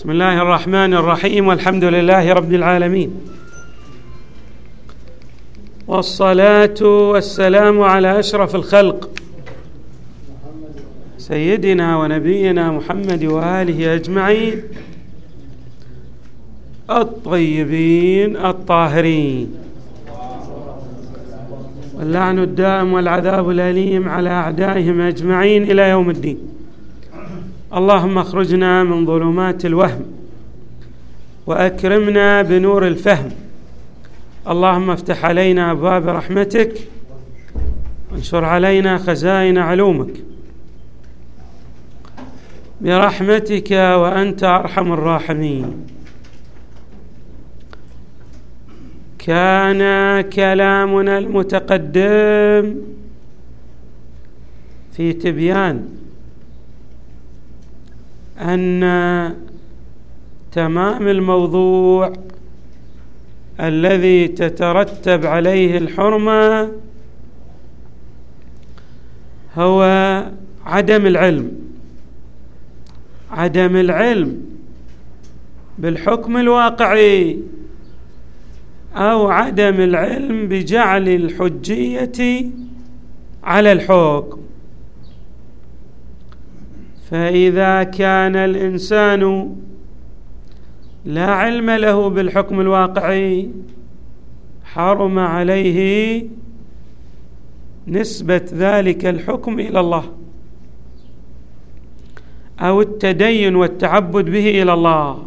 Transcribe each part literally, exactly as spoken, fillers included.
بسم الله الرحمن الرحيم، والحمد لله رب العالمين، والصلاة والسلام على أشرف الخلق سيدنا ونبينا محمد وآله أجمعين الطيبين الطاهرين، واللعن الدائم والعذاب الأليم على أعدائهم أجمعين إلى يوم الدين. اللهم اخرجنا من ظلمات الوهم وأكرمنا بنور الفهم. اللهم افتح علينا أبواب رحمتك وانشر علينا خزائن علومك برحمتك وأنت أرحم الراحمين. كان كلامنا المتقدم في تبيان أن تمام الموضوع الذي تترتب عليه الحرمة هو عدم العلم عدم العلم بالحكم الواقعي أو عدم العلم بجعل الحجية على الحكم. فإذا كان الإنسان لا علم له بالحكم الواقعي حرم عليه نسبة ذلك الحكم إلى الله أو التدين والتعبد به إلى الله.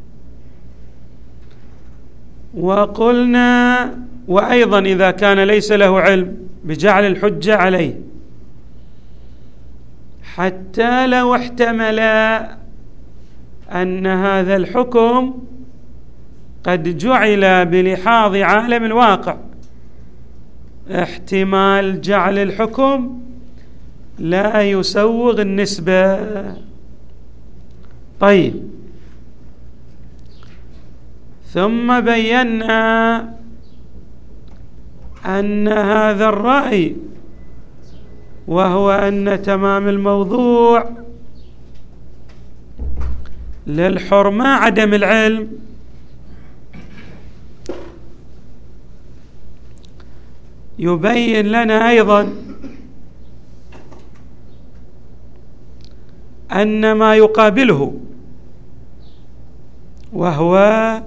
وقلنا وأيضا إذا كان ليس له علم بجعل الحجة عليه، حتى لو احتمل أن هذا الحكم قد جعل بلحاظ عالم الواقع، احتمال جعل الحكم لا يسوغ النسبة. طيب، ثم بينا أن هذا الرأي وهو أن تمام الموضوع للحرمة عدم العلم، يبين لنا أيضا أن ما يقابله وهو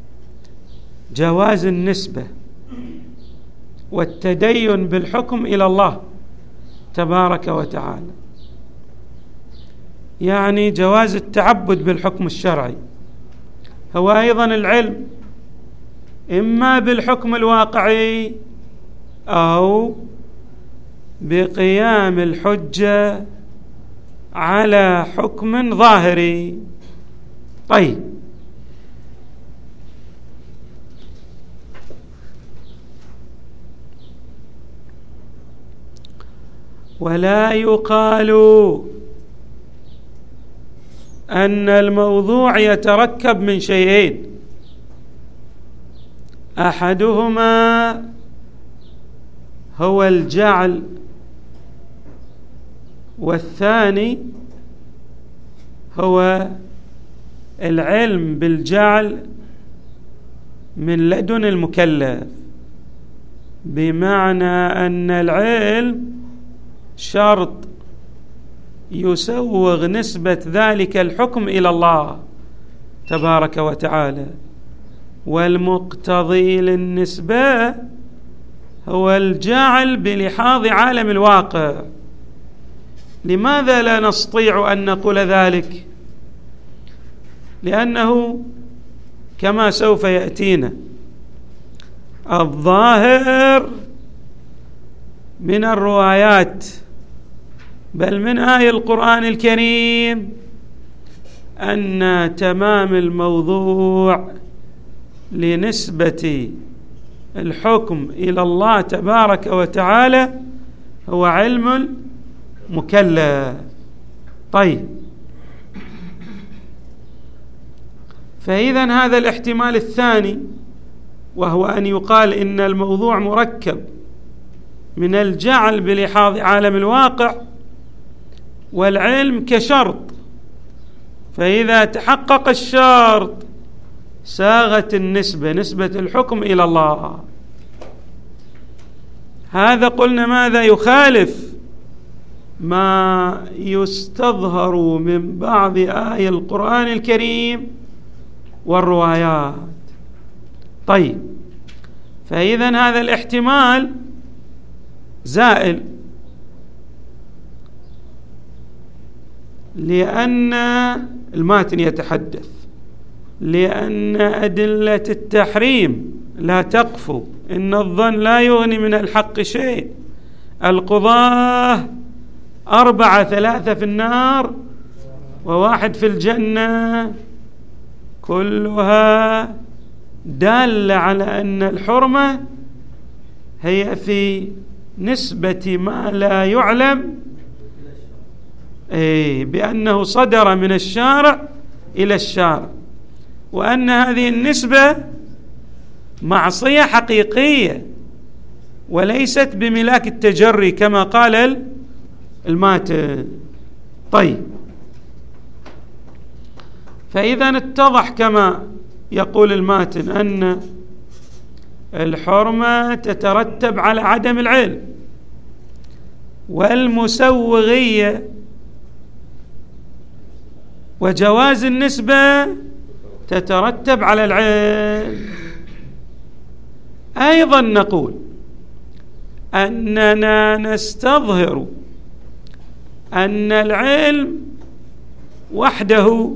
جواز النسبة والتدين بالحكم إلى الله تبارك وتعالى، يعني جواز التعبد بالحكم الشرعي، هو أيضا العلم إما بالحكم الواقعي أو بقيام الحجة على حكم ظاهري. طيب، ولا يقال أن الموضوع يتركب من شيئين، أحدهما هو الجعل، والثاني هو العلم بالجعل من لدن المكلف، بمعنى أن العلم شرط يسوغ نسبة ذلك الحكم إلى الله تبارك وتعالى، والمقتضي للنسبة هو الجعل بلحاظ عالم الواقع. لماذا لا نستطيع أن نقول ذلك؟ لأنه كما سوف يأتينا الظاهر من الروايات بل من آية القرآن الكريم أن تمام الموضوع لنسبة الحكم إلى الله تبارك وتعالى هو علم مكلف. طيب، فإذن هذا الاحتمال الثاني وهو أن يقال إن الموضوع مركب من الجعل بلحاظ عالم الواقع والعلم كشرط فإذا تحقق الشرط ساغت النسبة، نسبة الحكم إلى الله. هذا قلنا ماذا؟ يخالف ما يستظهر من بعض آي القرآن الكريم والروايات. طيب، فإذن هذا الاحتمال زائل، لأن الماتن يتحدث لأن أدلة التحريم لا تقف، إن الظن لا يغني من الحق شيء، القضاة أربعة، ثلاثة في النار وواحد في الجنة، كلها دالة على أن الحرمة هي في نسبة ما لا يعلم، أي بأنه صدر من الشارع إلى الشارع، وأن هذه النسبة معصية حقيقية وليست بملاك التجري كما قال الماتن. طيب، فإذا اتضح كما يقول الماتن أن الحرمة تترتب على عدم العلم، والمسوغية وجواز النسبة تترتب على العلم. أيضا نقول أننا نستظهر أن العلم وحده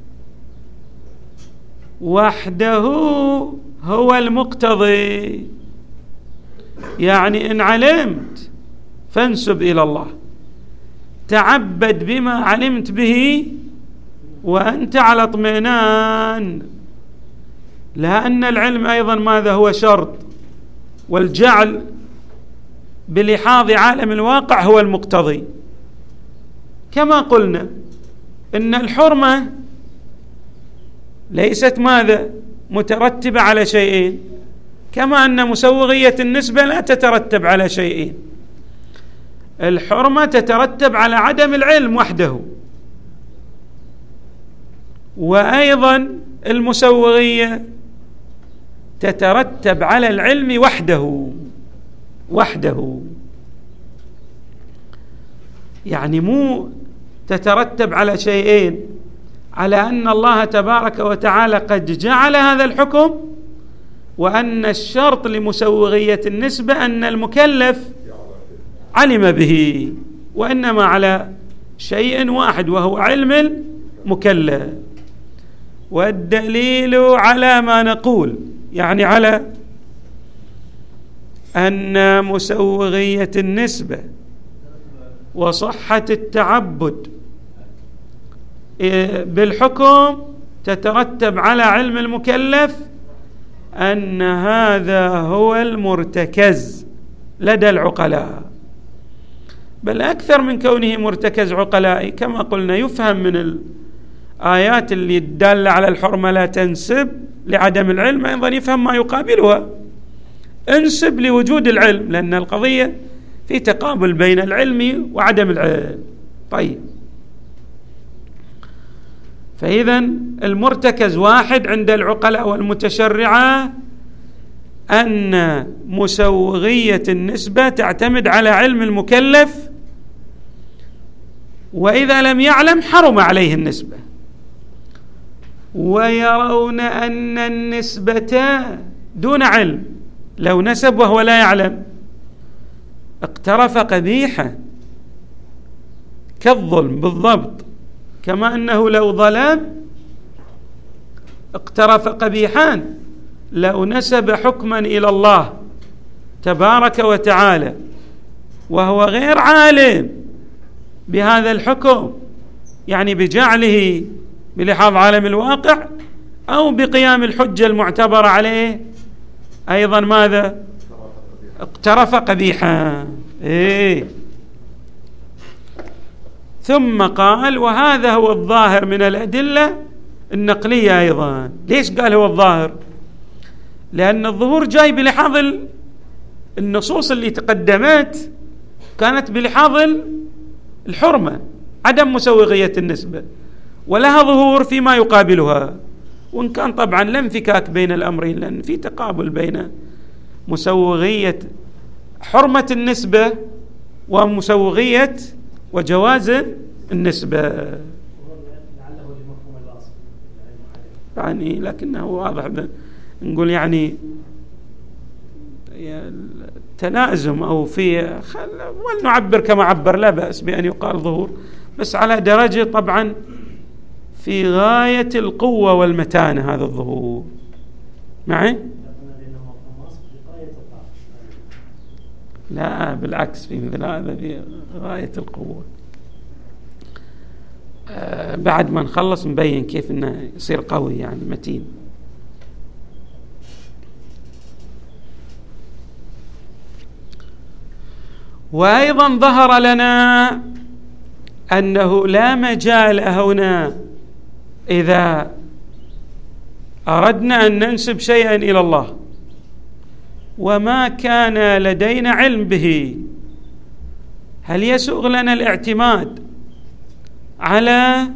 وحده هو المقتضي، يعني إن علمت فانسب إلى الله، تعبد بما علمت به وأنت على اطمئنان، لأن العلم أيضا ماذا هو؟ شرط، والجعل بلحاظ عالم الواقع هو المقتضي. كما قلنا إن الحرمة ليست ماذا؟ مترتبة على شيئين، كما أن مسوغية النسبة لا تترتب على شيئين. الحرمة تترتب على عدم العلم وحده، وأيضا المسوغية تترتب على العلم وحده وحده يعني مو تترتب على شيئين، على أن الله تبارك وتعالى قد جعل هذا الحكم، وأن الشرط لمسوغية النسبة أن المكلف علم به، وإنما على شيء واحد وهو علم المكلف. والدليل على ما نقول، يعني على أن مسوغية النسبة وصحة التعبد بالحكم تترتب على علم المكلف، أن هذا هو المرتكز لدى العقلاء، بل أكثر من كونه مرتكز عقلائي. كما قلنا يفهم من الآيات اللي الدالة على الحرمة لا تنسب لعدم العلم، أيضا يفهم ما يقابلها، انسب لوجود العلم، لأن القضية في تقابل بين العلم وعدم العلم. طيب، فإذا المرتكز واحد عند العقلاء والمتشرعة، أن مسوغية النسبة تعتمد على علم المكلف، وإذا لم يعلم حرم عليه النسبة، ويرون أن النسبة دون علم، لو نسب وهو لا يعلم اقترف قبيحة كالظلم بالضبط، كما أنه لو ظلم اقترف قبيحان. لو نسب حكما إلى الله تبارك وتعالى وهو غير عالم بهذا الحكم، يعني بجعله بلحاظ عالم الواقع أو بقيام الحجة المعتبرة عليه، أيضا ماذا؟ اقترف قبيحا. إيه. ثم قال وهذا هو الظاهر من الأدلة النقلية أيضا. ليش قال هو الظاهر؟ لأن الظهور جاي بلحاظ النصوص اللي تقدمت كانت بلحاظ الحرمة، عدم مسوغية النسبة، ولها ظهور فيما يقابلها، وإن كان طبعا لا انفكاك بين الأمرين، لأن في تقابل بين مسوغية حرمة النسبة ومسوغية وجواز النسبة، يعني لكنه واضح نقول يعني تلازم أو في ولنعبر كما عبر، لا بأس بأن يقال ظهور، بس على درجة طبعا في غاية القوة والمتانة هذا الظهور. معي؟ لا بالعكس، في مثل هذا في غاية القوة. آه بعد ما نخلص نبين كيف انه يصير قوي يعني متين. وأيضا ظهر لنا أنه لا مجال هنا إذا أردنا أن ننسب شيئا إلى الله وما كان لدينا علم به، هل يسوغ لنا الاعتماد على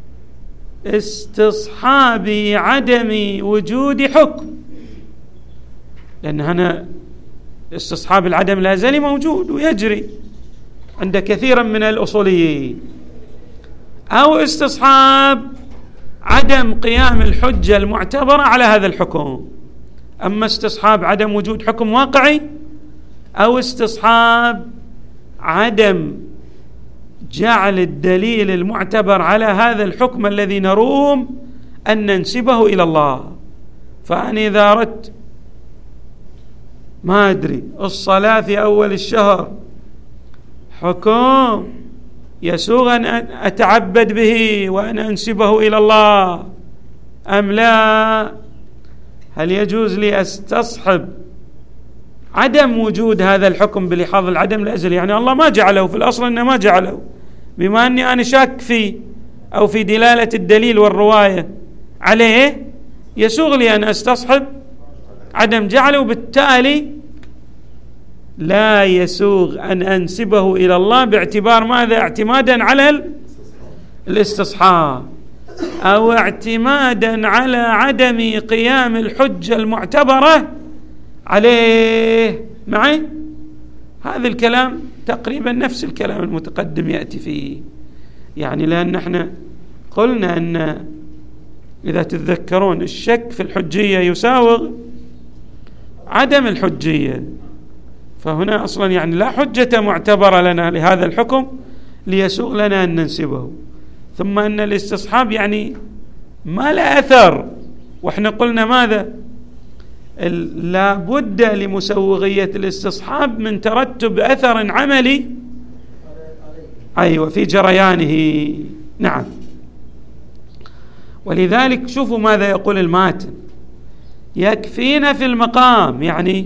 استصحاب عدم وجود حكم؟ لأن هنا استصحاب العدم لا زال موجود ويجري عند كثير من الأصوليين، أو استصحاب عدم قيام الحجة المعتبرة على هذا الحكم. أما استصحاب عدم وجود حكم واقعي أو استصحاب عدم جعل الدليل المعتبر على هذا الحكم الذي نروم أن ننسبه إلى الله. فأنا إذا أردت ما أدري الصلاة في أول الشهر حكم يسوغ أن أتعبد به وأن أنسبه إلى الله أم لا؟ هل يجوز لي أستصحب عدم وجود هذا الحكم بلحاظ العدم الأزلي، يعني الله ما جعله في الأصل أنه ما جعله، بما أني أنا شاك فيه أو في دلالة الدليل والرواية عليه، يسوغ لي أن أستصحب عدم جعله، وبالتالي لا يسوغ أن أنسبه إلى الله باعتبار ماذا؟ اعتمادا على الاستصحاب أو اعتمادا على عدم قيام الحجة المعتبرة عليه. معي؟ هذا الكلام تقريبا نفس الكلام المتقدم يأتي فيه، يعني لأن احنا قلنا أن إذا تتذكرون الشك في الحجية يساوغ عدم الحجية، فهنا أصلا يعني لا حجة معتبرة لنا لهذا الحكم ليسوغ لنا أن ننسبه. ثم أن الاستصحاب يعني ما لا أثر، وإحنا قلنا ماذا؟ لا بد لمسوغية الاستصحاب من ترتب أثر عملي أيوة في جريانه. نعم، ولذلك شوفوا ماذا يقول الماتن: يكفينا في المقام، يعني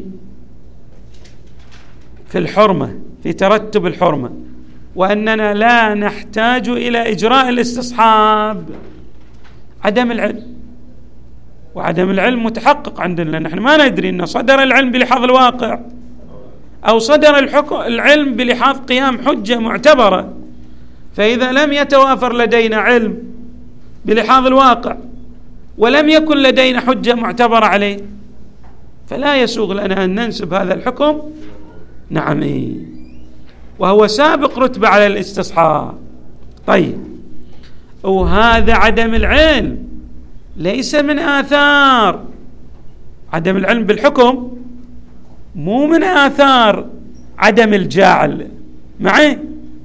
في الحرمة، في ترتب الحرمة، وأننا لا نحتاج إلى إجراء الاستصحاب عدم العلم، وعدم العلم متحقق عندنا، نحن ما ندري أن صدر العلم بلحاظ الواقع أو صدر الحكم العلم بلحاظ قيام حجة معتبرة. فإذا لم يتوافر لدينا علم بلحاظ الواقع ولم يكن لدينا حجة معتبرة عليه فلا يسوغ لنا أن ننسب هذا الحكم. نعم، وهو سابق رتبة على الاستصحاب. طيب، وهذا عدم العلم ليس من آثار عدم العلم بالحكم، مو من آثار عدم الجعل. معي؟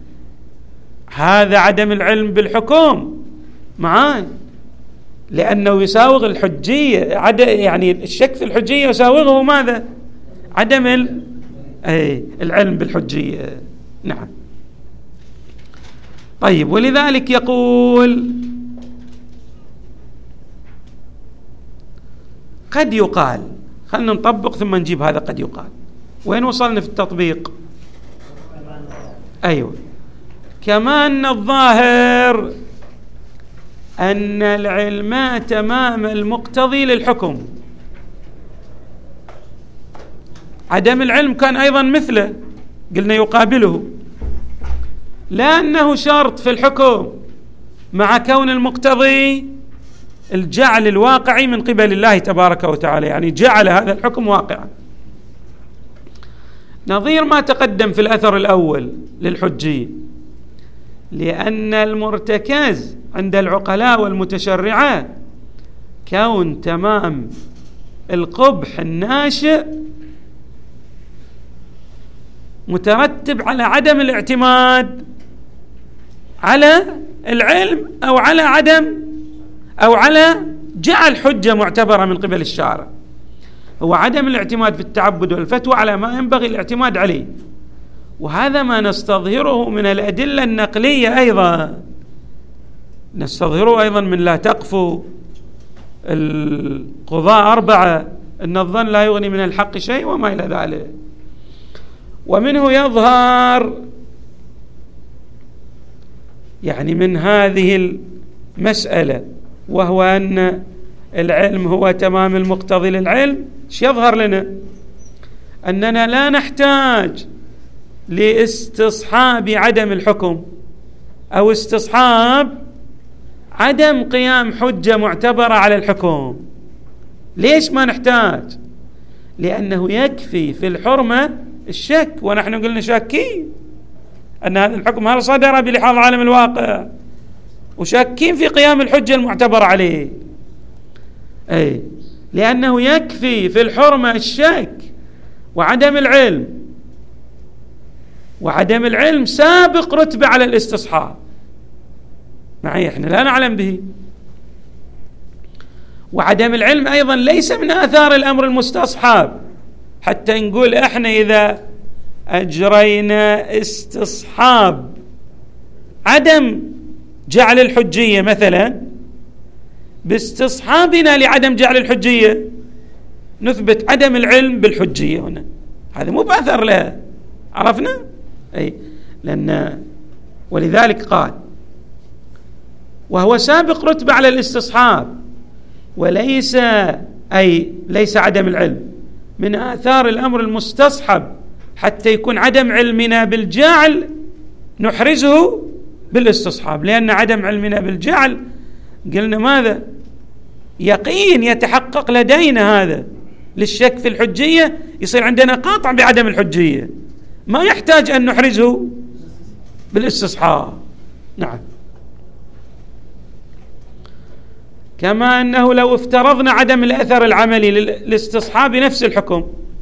هذا عدم العلم بالحكم معي، لأنه يساوغ الحجية، يعني الشك في الحجية يساوغه ماذا؟ عدم العلم بالحجية. نعم. طيب، ولذلك يقول: قد يقال، خلنا نطبق ثم نجيب هذا قد يقال. وين وصلنا في التطبيق؟ أيوة، كما أن الظاهر أن العلم تمام المقتضي للحكم، عدم العلم كان أيضا مثله، قلنا يقابله، لا أنه شرط في الحكم مع كون المقتضي الجعل الواقعي من قبل الله تبارك وتعالى، يعني جعل هذا الحكم واقعا، نظير ما تقدم في الأثر الأول للحجية. لأن المرتكز عند العقلاء والمتشرعة كون تمام القبح الناشئ مترتب على عدم الاعتماد على العلم أو على عدم أو على جعل حجة معتبرة من قبل الشارع، هو عدم الاعتماد في التعبد والفتوى على ما ينبغي الاعتماد عليه. وهذا ما نستظهره من الأدلة النقلية، أيضا نستظهره أيضا من لا تقفوا القضاء أربعة، إن الظن لا يغني من الحق شيء وما إلى ذلك. ومنه يظهر يعني من هذه المسألة، وهو أن العلم هو تمام المقتضي للعلم، ايش يظهر لنا؟ أننا لا نحتاج لاستصحاب عدم الحكم أو استصحاب عدم قيام حجة معتبرة على الحكم. ليش ما نحتاج؟ لأنه يكفي في الحرمة الشك، ونحن قلنا شاكين أن هذا الحكم هل صدر بلحاظ عالم الواقع، وشاكين في قيام الحجة المعتبرة عليه. أي لأنه يكفي في الحرمة الشك وعدم العلم، وعدم العلم سابق رتبة على الاستصحاب، معي احنا لا نعلم به. وعدم العلم أيضا ليس من آثار الأمر المستصحاب، حتى نقول احنا إذا أجرينا استصحاب عدم جعل الحجية مثلا باستصحابنا لعدم جعل الحجية نثبت عدم العلم بالحجية، هنا هذا مو بأثر لها، عرفنا؟ أي لأن ولذلك قال وهو سابق رتبة على الاستصحاب، وليس أي ليس عدم العلم من آثار الأمر المستصحب حتى يكون عدم علمنا بالجعل نحرزه بالاستصحاب، لأن عدم علمنا بالجعل قلنا ماذا؟ يقين يتحقق لدينا هذا للشك في الحجية، يصير عندنا قاطع بعدم الحجية، ما يحتاج أن نحرزه بالاستصحاب. نعم. كما أنه لو افترضنا عدم الأثر العملي للاستصحاب نفس الحكم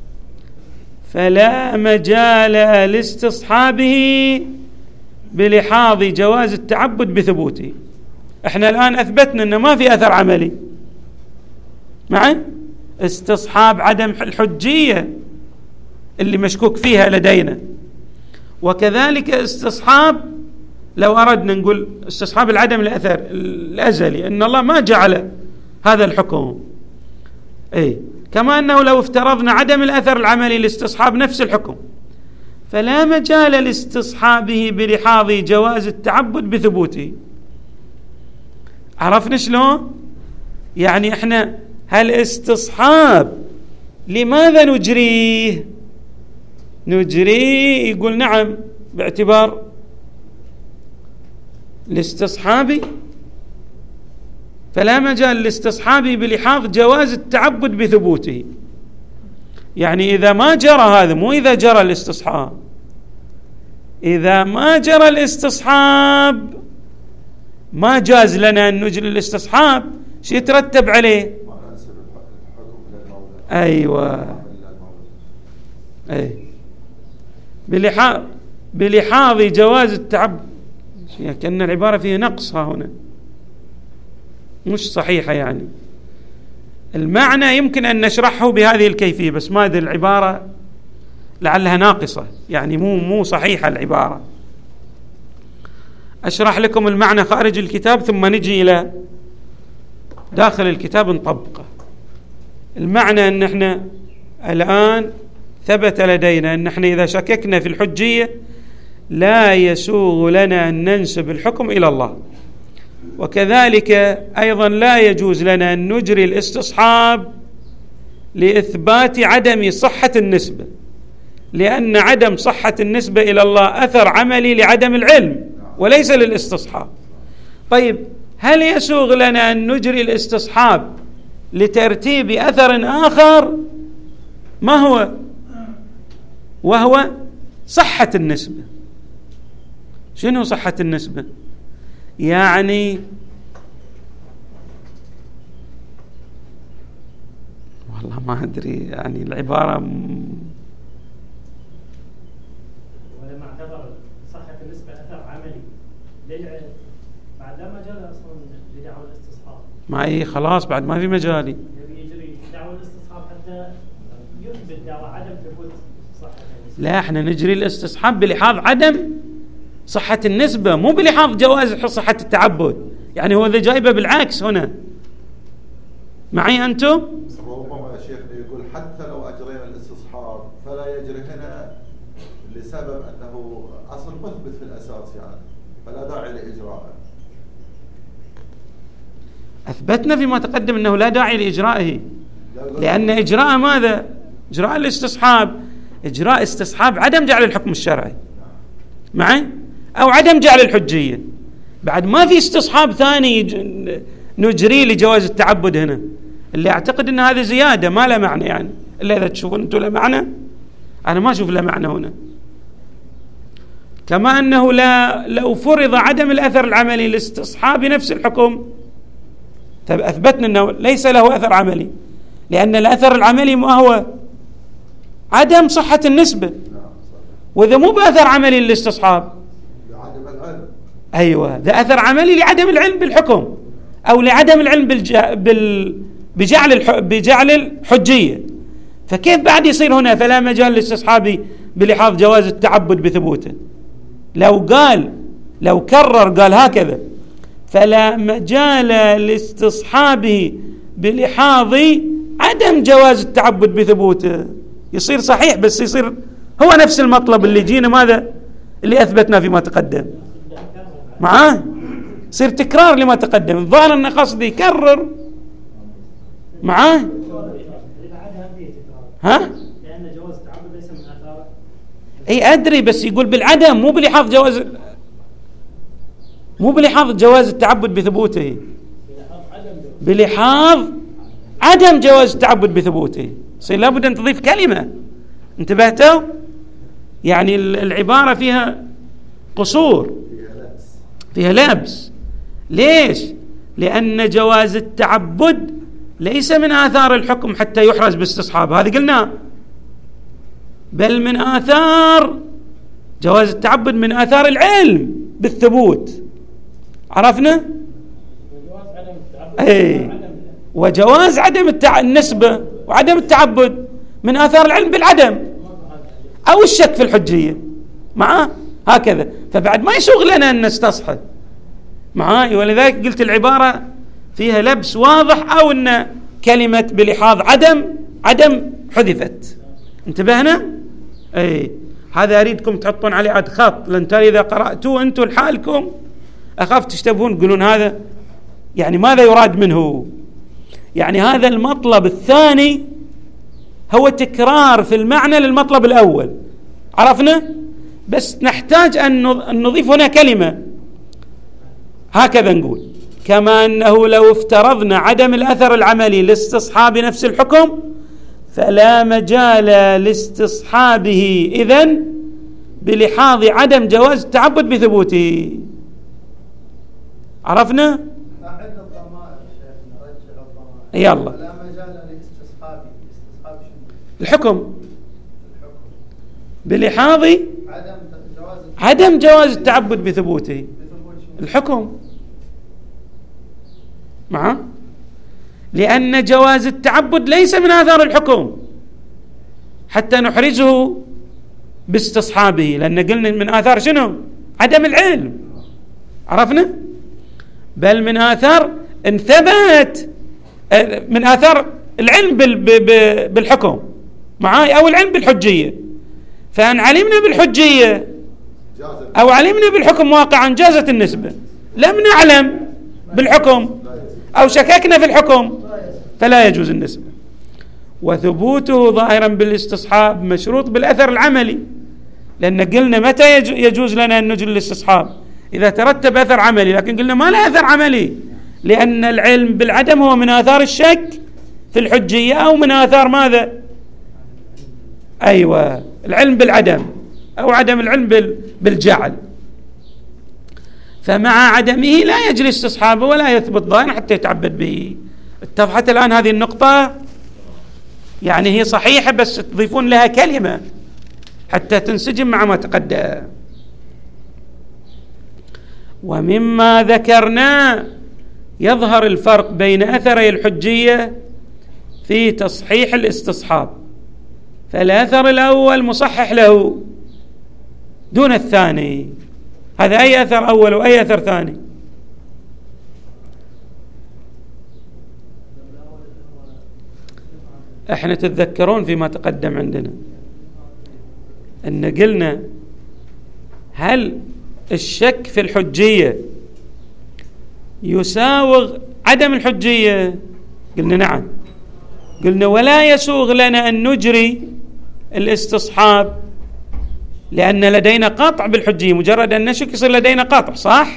فلا مجال لاستصحابه بلحاظ جواز التعبد بثبوته. احنا الآن أثبتنا أنه ما في أثر عملي، معي استصحاب عدم الحجية اللي مشكوك فيها لدينا، وكذلك استصحاب لو أردنا نقول استصحاب العدم الأثر الأزلي أن الله ما جعل هذا الحكم. أي كما أنه لو افترضنا عدم الأثر العملي لاستصحاب نفس الحكم فلا مجال لاستصحابه بلحاظ جواز التعبد بثبوته. عرفنا شلون؟ يعني احنا هالاستصحاب لماذا نجريه؟ نجريه يقول نعم باعتبار الاستصحابي، فلا مجال لاستصحابه بلحاظ جواز التعبد بثبوته. يعني إذا ما جرى هذا، مو إذا جرى الاستصحاب، إذا ما جرى الاستصحاب ما جاز لنا أن نجري الاستصحاب، شو يترتب عليه؟ أيوة أي بلحاظ بلحاظ جواز التعبد، كأن العبارة فيها نقصها هنا مش صحيحة، يعني المعنى يمكن أن نشرحه بهذه الكيفية، بس ما هذه العبارة لعلها ناقصة، يعني مو مو صحيحة العبارة. أشرح لكم المعنى خارج الكتاب ثم نجي إلى داخل الكتاب نطبقه. المعنى أن احنا الآن ثبت لدينا أن احنا إذا شككنا في الحجية لا يسوغ لنا أن ننسب الحكم إلى الله، وكذلك أيضا لا يجوز لنا أن نجري الاستصحاب لإثبات عدم صحة النسبة، لأن عدم صحة النسبة إلى الله أثر عملي لعدم العلم وليس للاستصحاب. طيب هل يسوغ لنا أن نجري الاستصحاب لترتيب أثر آخر ما هو وهو صحة النسبة؟ شنو صحة النسبة؟ يعني والله ما أدري، يعني العبارة م... ولما اعتبر صحة النسبة أثر عملي للعلم بعد لا مجال أصلا لدعوى الاستصحاب. ما هي خلاص بعد ما في مجالي. يبي يجري دعوى الاستصحاب حتى يثبت دعوى عدم ثبوت صحة النسبة. لا، احنا نجري الاستصحاب بلحاظ عدم صحة النسبة، مو بلحاظ جواز صحة التعبد. يعني هو ذا جايبه بالعكس هنا. معي أنتم؟ ربما يا شيخ يقول حتى لو أجرينا الاستصحاب فلا يجري هنا لسبب أنه أصل مثبت في الأساس، يعني فلا داعي لإجراءه. أثبتنا فيما تقدم أنه لا داعي لإجرائه، لأن إجراء ماذا؟ إجراء الاستصحاب إجراء استصحاب عدم جعل الحكم الشرعي معي أو عدم جعل الحجية. بعد ما في استصحاب ثاني نجري لجواز التعبد هنا، اللي أعتقد أن هذا زيادة ما له معنى، يعني إلا إذا تشوفون أنتم له معنى، أنا ما أشوف له معنى هنا. كما أنه لا لو فرض عدم الأثر العملي لاستصحاب نفس الحكم، طيب أثبتنا أنه ليس له أثر عملي، لأن الأثر العملي ما هو عدم صحة النسبة، وإذا مو بأثر عملي للاستصحاب لعدم العلم. أيوة، ذا أثر عملي لعدم العلم بالحكم أو لعدم العلم بالج... بال... بجعل الح... بجعل الحجية. فكيف بعد يصير هنا فلا مجال للاستصحاب بلحاظ جواز التعبد بثبوته؟ لو قال لو كرر قال هكذا فلا مجال لاستصحابه بلحاظ عدم جواز التعبد بثبوته، يصير صحيح بس يصير هو نفس المطلب اللي جينا ماذا اللي أثبتنا فيما تقدم معاه، يصير تكرار لما تقدم. الظاهر أن قصدي يكرر معاه ها؟ لأن جواز التعبد ليس من آثار. أي أدري، بس يقول بالعدم مو بلحاظ جواز مو بلحاظ جواز التعبد بثبوته، بلحاظ عدم جواز التعبد بثبوته. يصير لابد أن تضيف كلمة. انتبهتوا؟ يعني العبارة فيها قصور، فيها لبس. ليش؟ لأن جواز التعبد ليس من آثار الحكم حتى يحرز باستصحاب، هذه قلنا، بل من آثار جواز التعبد من آثار العلم بالثبوت. عرفنا؟ أي وجواز عدم التع... النسبة وعدم التعبد من آثار العلم بالعدم أو الشك في الحجية معاه هكذا. فبعد ما يسوغ لنا أن نستصحب معاي، ولذلك قلت العبارة فيها لبس واضح، أو أن كلمة بلحاظ عدم عدم حذفت. انتبهنا؟ أي هذا أريدكم تحطون عليه عد خط، لأن ترى إذا قرأتوه أنتم لحالكم أخاف تشتبهون تقولون هذا يعني ماذا يراد منه. يعني هذا المطلب الثاني هو تكرار في المعنى للمطلب الأول، عرفنا؟ بس نحتاج أن نضيف هنا كلمة هكذا نقول: كما أنه لو افترضنا عدم الأثر العملي لاستصحاب نفس الحكم فلا مجال لاستصحابه إذن بلحاظ عدم جواز التعبد بثبوته. عرفنا؟ أعد الضمائر شيخنا، رجع الضمائر. يلا. لا مجال لاستصحابه، استصحاب شنو؟ الحكم. الحكم. بلحاظ عدم جواز عدم جواز التعبد بثبوته. بثبوت شنو؟ الحكم. معه؟ لأن جواز التعبد ليس من آثار الحكم حتى نحرزه باستصحابه، لأن قلنا من آثار شنو؟ عدم العلم. عرفنا؟ بل من آثار ان ثبت، من آثار العلم بالحكم معاي أو العلم بالحجية. فأن علمنا بالحجية أو علمنا بالحكم واقعا جازت النسبة، لم نعلم بالحكم أو شككنا في الحكم فلا يجوز النسبة. وثبوته ظاهرا بالاستصحاب مشروط بالأثر العملي، لأن قلنا متى يجوز لنا أن نجري الاستصحاب؟ إذا ترتب أثر عملي، لكن قلنا ما له أثر عملي، لأن العلم بالعدم هو من آثار الشك في الحجية أو من آثار ماذا؟ أيوة، العلم بالعدم أو عدم العلم بالجعل. فمع عدمه لا يجري استصحابه ولا يثبت ظاهر حتى يتعبد به. اتضحت الآن هذه النقطة؟ يعني هي صحيحة بس تضيفون لها كلمة حتى تنسجم مع ما تقدم. ومما ذكرنا يظهر الفرق بين أثري الحجية في تصحيح الاستصحاب، فالأثر الأول مصحح له دون الثاني. هذا أي أثر أول وأي أثر ثاني؟ احنا تتذكرون فيما تقدم عندنا أن قلنا هل الشك في الحجية يساوغ عدم الحجية؟ قلنا نعم. قلنا ولا يسوغ لنا أن نجري الاستصحاب لأن لدينا قاطع بالحجية، مجرد أن نشك يصير لدينا قاطع، صح؟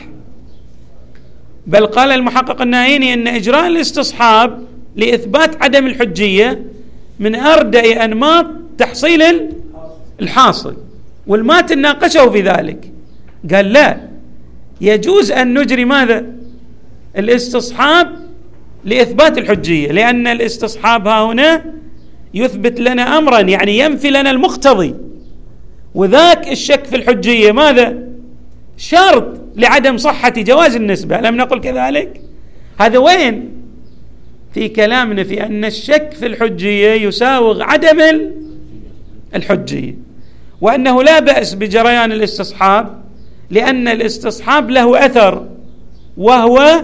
بل قال المحقق النائيني أن إجراء الاستصحاب لإثبات عدم الحجية من أردأ أنماط تحصيل الحاصل، والماتن ناقشه في ذلك، قال لا يجوز أن نجري ماذا؟ الاستصحاب لإثبات الحجية، لأن الاستصحاب ها هنا يثبت لنا أمرا، يعني ينفي لنا المقتضي، وذاك الشك في الحجية ماذا؟ شرط لعدم صحة جواز النسبة، ألم نقل كذلك؟ هذا وين؟ في كلامنا في أن الشك في الحجية يساوغ عدم الحجية، وأنه لا بأس بجريان الاستصحاب لأن الاستصحاب له أثر، وهو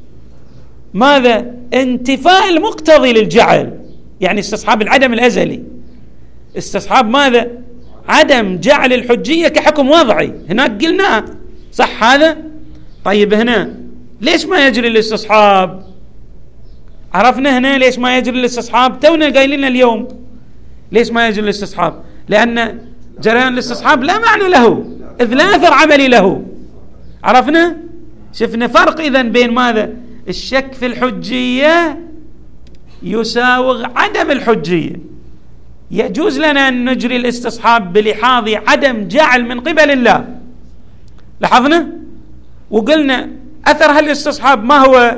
ماذا؟ انتفاء المقتضي للجعل، يعني استصحاب العدم الأزلي، استصحاب ماذا؟ عدم جعل الحجية كحكم وضعي. هناك قلنا صح هذا؟ طيب هنا ليش ما يجري الاستصحاب؟ عرفنا هنا ليش ما يجري الاستصحاب، تونا قايلين اليوم ليش ما يجري الاستصحاب، لأن جريان الاستصحاب لا معنى له إذ لا أثر عملي له. عرفنا؟ شفنا فرق إذن بين ماذا؟ الشك في الحجية يساوغ عدم الحجية، يجوز لنا أن نجري الاستصحاب بلحاظ عدم جعل من قبل الله، لاحظنا؟ وقلنا أثر هالاستصحاب ما هو؟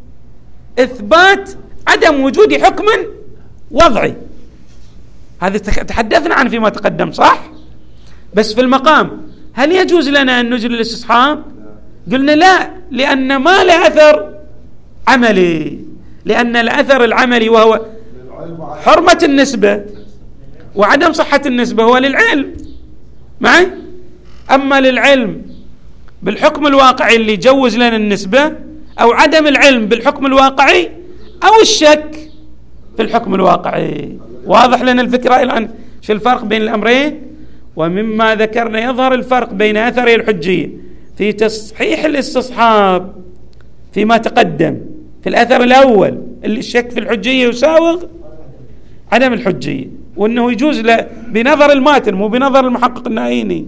إثبات عدم وجود حكم وضعي، هذا تحدثنا عنه فيما تقدم، صح؟ بس في المقام هل يجوز لنا أن نجري الاستصحاب؟ قلنا لا، لأن ما له أثر عملي، لأن الأثر العملي وهو حرمة النسبة وعدم صحة النسبة هو للعلم معي. أما للعلم بالحكم الواقعي اللي يجوز لنا النسبة، أو عدم العلم بالحكم الواقعي، أو الشك في الحكم الواقعي. واضح لنا الفكرة الآن شو الفرق بين الأمرين؟ ومما ذكرنا يظهر الفرق بين أثري الحجية في تصحيح الاستصحاب فيما تقدم في الأثر الأول اللي الشك في الحجية يساوغ عدم الحجية، وأنه يجوز بنظر الماتن مو بنظر المحقق النائيني،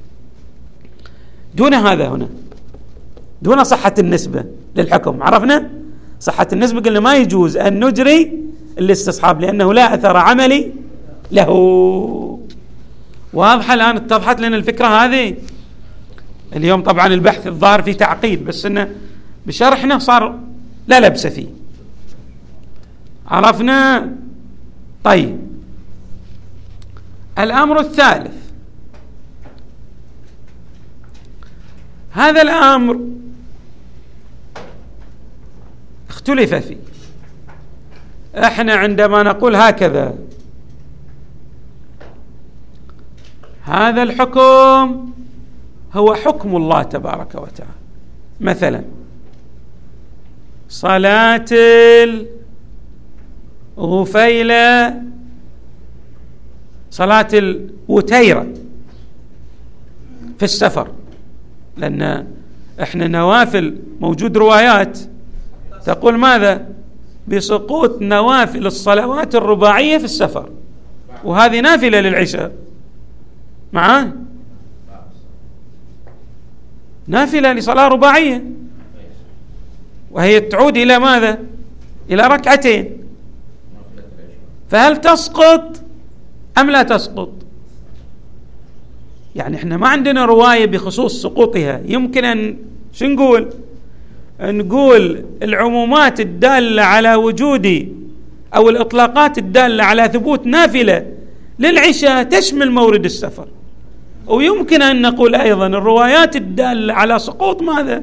دون هذا هنا دون صحة النسبة للحكم. عرفنا صحة النسبة قلنا ما يجوز أن نجري الاستصحاب لأنه لا أثر عملي له. واضحة الآن؟ اتضحت لنا الفكرة هذه اليوم. طبعا البحث الظاهر فيه تعقيد، بس إنه بشرحنا صار لا لبس فيه. عرفنا؟ طيب الأمر الثالث، هذا الأمر اختلف فيه. احنا عندما نقول هكذا هذا الحكم هو حكم الله تبارك وتعالى، مثلا صلاة الغفيلة، صلاة الوتيرة في السفر، لأن احنا نوافل موجود روايات تقول ماذا؟ بسقوط نوافل الصلوات الرباعية في السفر، وهذه نافلة للعشاء معاه. نافلة لصلاة رباعية، وهي تعود إلى ماذا؟ إلى ركعتين، فهل تسقط أم لا تسقط؟ يعني احنا ما عندنا رواية بخصوص سقوطها. يمكن أن شو نقول؟ نقول العمومات الدالة على وجود أو الإطلاقات الدالة على ثبوت نافلة للعشاء تشمل مورد السفر، ويمكن أن نقول أيضا الروايات الدالة على سقوط ماذا؟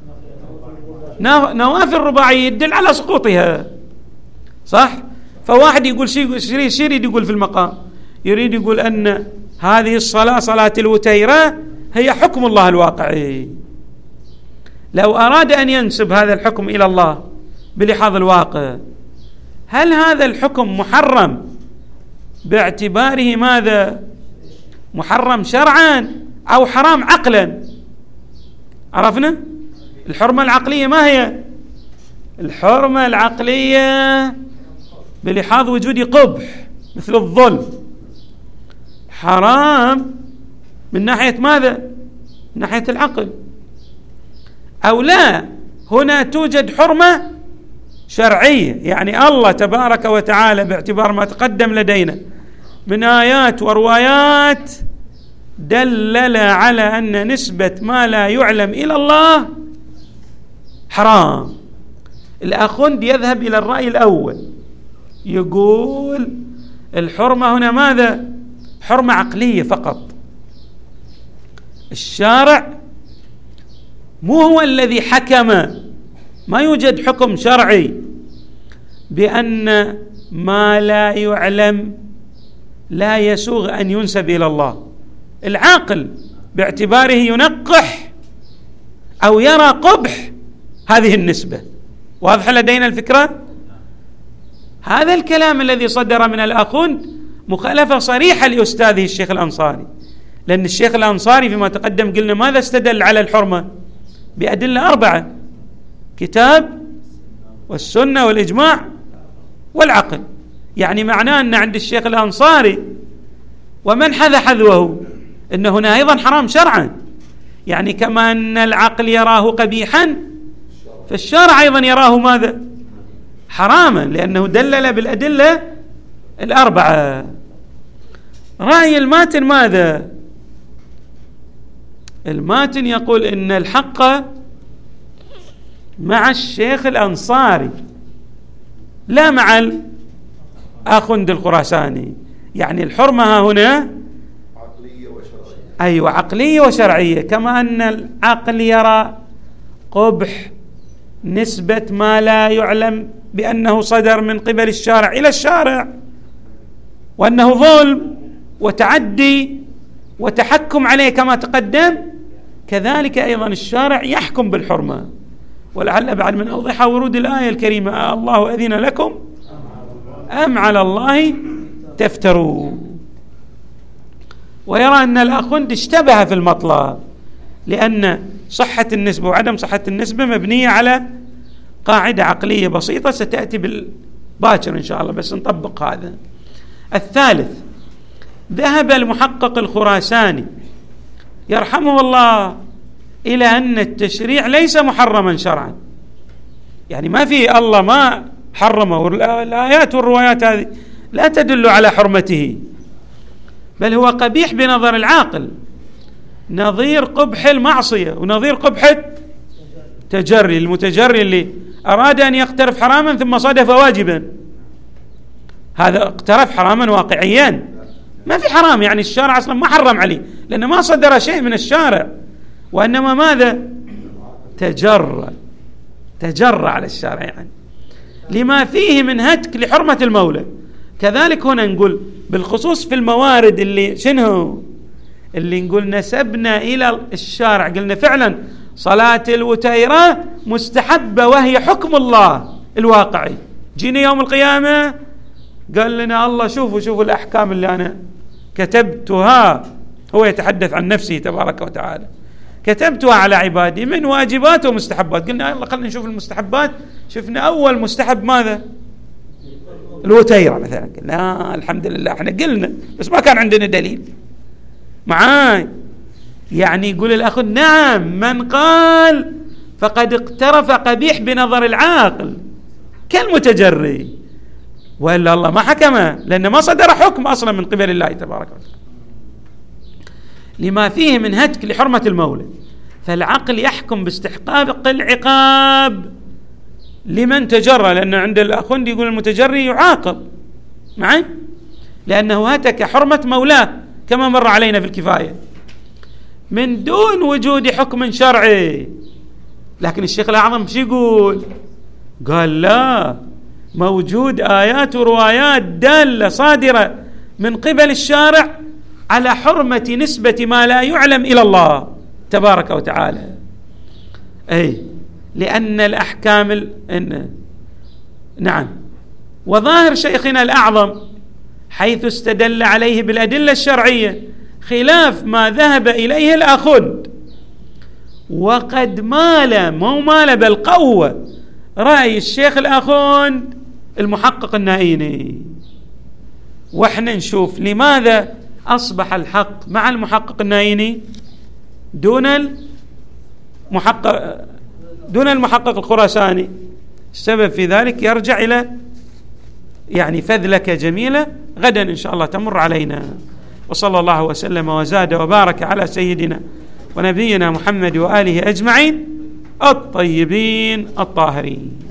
نوافل رباعية يدل على سقوطها، صح؟ فواحد يقول شيء شيء يريد يقول في المقام، يريد يقول أن هذه الصلاة صلاة الوتيرة هي حكم الله الواقعي. لو أراد أن ينسب هذا الحكم إلى الله بلحاظ الواقع، هل هذا الحكم محرم باعتباره ماذا؟ محرم شرعا أو حرام عقلا؟ عرفنا؟ الحرمة العقلية ما هي؟ الحرمة العقلية بلحاظ وجود قبح مثل الظلم، حرام من ناحية ماذا؟ من ناحية العقل. أو لا، هنا توجد حرمة شرعية، يعني الله تبارك وتعالى باعتبار ما تقدم لدينا من آيات وروايات دلل على أن نسبة ما لا يعلم إلى الله حرام. الأخوند يذهب إلى الرأي الأول، يقول الحرمة هنا ماذا؟ حرمة عقلية فقط. الشارع مو هو الذي حكم، ما يوجد حكم شرعي بأن ما لا يعلم لا يسوغ أن ينسب إلى الله. العاقل باعتباره ينقح أو يرى قبح هذه النسبة. واضح لدينا الفكرة؟ هذا الكلام الذي صدر من الأخوند مخالفة صريحة لأستاذه الشيخ الأنصاري، لأن الشيخ الأنصاري فيما تقدم قلنا ماذا استدل على الحرمة؟ بأدلة أربعة: كتاب والسنة والإجماع والعقل. يعني معناه أن عند الشيخ الأنصاري ومن حذا حذوه أن هنا أيضا حرام شرعا، يعني كما أن العقل يراه قبيحا فالشارع أيضا يراه ماذا؟ حراما، لأنه دلل بالأدلة الأربعة. رأي الماتن ماذا؟ الماتن يقول إن الحق مع الشيخ الأنصاري لا مع الأخوند الخراساني. يعني الحرمة هنا عقلية وشرعية. أيوة، عقلية وشرعية، كما أن العقل يرى قبح نسبة ما لا يعلم بأنه صدر من قبل الشارع إلى الشارع وأنه ظلم وتعدي وتحكم عليه كما تقدم، كذلك أيضا الشارع يحكم بالحرمة. ولعل بعد من أوضح ورود الآية الكريمة: الله أذن لكم أم على الله تفترون. ويرى أن الأخوند اشتبه في المطلب، لأن صحة النسبة وعدم صحة النسبة مبنية على قاعدة عقلية بسيطة ستأتي بالباكر إن شاء الله، بس نطبق هذا. الثالث: ذهب المحقق الخراساني يرحمه الله إلى أن التشريع ليس محرما شرعا، يعني ما في الله ما حرمه، الآيات والروايات هذه لا تدل على حرمته، بل هو قبيح بنظر العاقل، نظير قبح المعصية ونظير قبح التجري. المتجري اللي أراد أن يقترف حراما ثم صادف واجبا، هذا اقترف حراما واقعيا، ما في حرام، يعني الشارع أصلا ما حرم عليه لأنه ما صدر شيء من الشارع، وإنما ماذا؟ تجرى تجرى على الشارع، يعني لما فيه من هتك لحرمة المولى. كذلك هنا نقول بالخصوص في الموارد اللي شنو اللي نقول نسبنا إلى الشارع، قلنا فعلا صلاة الوتيرة مستحبة وهي حكم الله الواقعي. جينا يوم القيامة قال لنا الله شوفوا شوفوا الأحكام اللي أنا كتبتها، هو يتحدث عن نفسه تبارك وتعالى، كتبتها على عبادي من واجبات ومستحبات. قلنا يلا خلينا نشوف المستحبات، شفنا أول مستحب ماذا؟ الوتيرة مثلا. قلنا الحمد لله احنا قلنا بس ما كان عندنا دليل معاي. يعني يقول الأخ نعم من قال فقد اقترف قبيح بنظر العاقل كالمتجري، وإلا الله ما حكمه، لأنه ما صدر حكم أصلا من قبل الله تبارك وتعالى لما فيه من هتك لحرمة المولد. فالعقل يحكم باستحقاق العقاب لمن تجرى، لأنه عند الأخوندي يقول المتجري يعاقب معي لأنه هتك حرمة مولاه كما مر علينا في الكفاية من دون وجود حكم شرعي. لكن الشيخ الأعظم شو يقول؟ قال لا، موجود آيات وروايات دالة صادرة من قبل الشارع على حرمة نسبة ما لا يعلم إلى الله تبارك وتعالى. أي لأن الأحكام ال... إن... نعم. وظاهر شيخنا الأعظم حيث استدل عليه بالأدلة الشرعية خلاف ما ذهب إليه الأخند، وقد مال مو مال بل قوة رأي الشيخ الأخند المحقق النائيني. وإحنا نشوف لماذا أصبح الحق مع المحقق النائيني دون المحقق دون المحقق الخراساني. السبب في ذلك يرجع إلى يعني فذلكة جميلة غدا إن شاء الله تمر علينا. وصلى الله وسلم وزاد وبارك على سيدنا ونبينا محمد وآله أجمعين الطيبين الطاهرين.